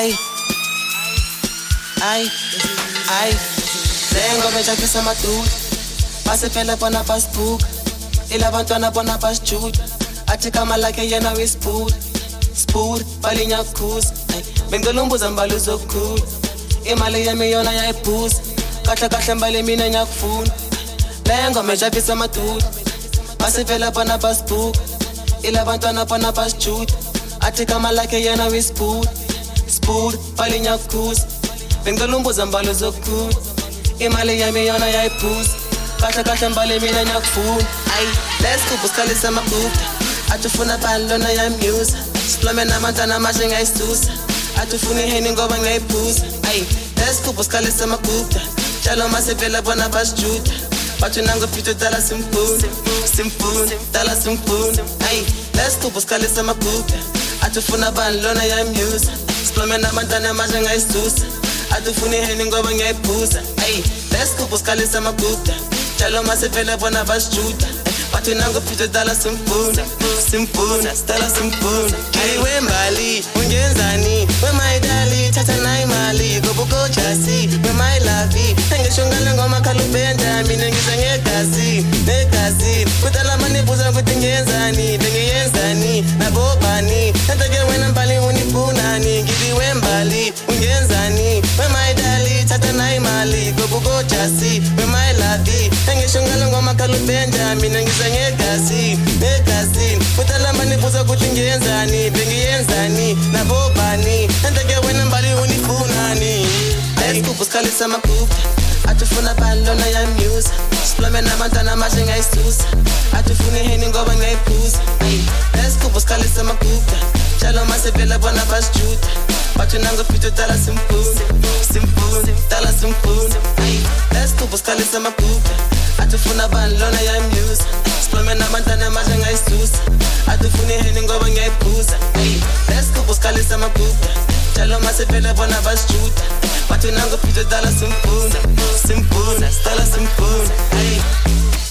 Ay, lengo bejafisa amadudu basefela bona basibuka ilabantwana bona basijuda athi kama lakhe yena wisiphuda spud balinya kukhuza bengilumbuza mbali uzokukhula imali yami yona yayibhuza kahle mbali mina nyakufuna lengo bejafisa amadudu basefela bona basibuka ilabantwana bona basijuda athi kama lakhe yena wisiphuda spud balinya kukhuza bengilumbuza mbali uzokukhula imali yami yona yayibhuza kahle mbali mina nyakufuna ay let's go buskhalisa amagupta atufuna balona yamuse siplome namantana amashe ngayisusa atufuna iheni ngoba ngayibhuza ay let's go buskhalisa amagupta njalo masevela bona basijuda bathi nangopito dala simpuna dala simpuna ay let's go buskhalisa amagupta atufuna balona yamuse siplome namantana amashe ngayisusa atufuna iheni ngoba ngayibhuza ay let's go buskhalisa amagupta njalo masevela bona basijuda bathi nangopito dala simpuna dala simpuna hey wembali ungenzani wemayidali thatha nayi imali gobuko jasi wemayilavi engishongala ngoma khalubenda mina ngiza negazi kudala manibuza ukuthi ngiyenzani bengiyenzani nabobani entake wena mbali unifunani ngithi wembali ungenzani wemayidali thatha nayi imali gobuko jasi wemayilavi engishongala ngoma khalubenda mina ngiza negazi kudala manibuza ukuthi ngiyenzani bengiyenzani nabobani entake wena mbali unifunani let's go buskhalisa amagupta atufuna balona yamuse siplome namantana amashe ngayisusa atufuna iheni ngoba ngayibhuza let's go buskhalisa amagupta njalo masevela bona basijuda bathi nangopito dala simpuna dala simpuna let's go buskhalisa amagupta atufuna balona yamuse siplome namantana amashe ngayisusa atufuna iheni ngoba ngayibhuza let's go buskhalisa amagupta njalo masevela bona basijuda bathi nangopito dala simpuna dala simpuna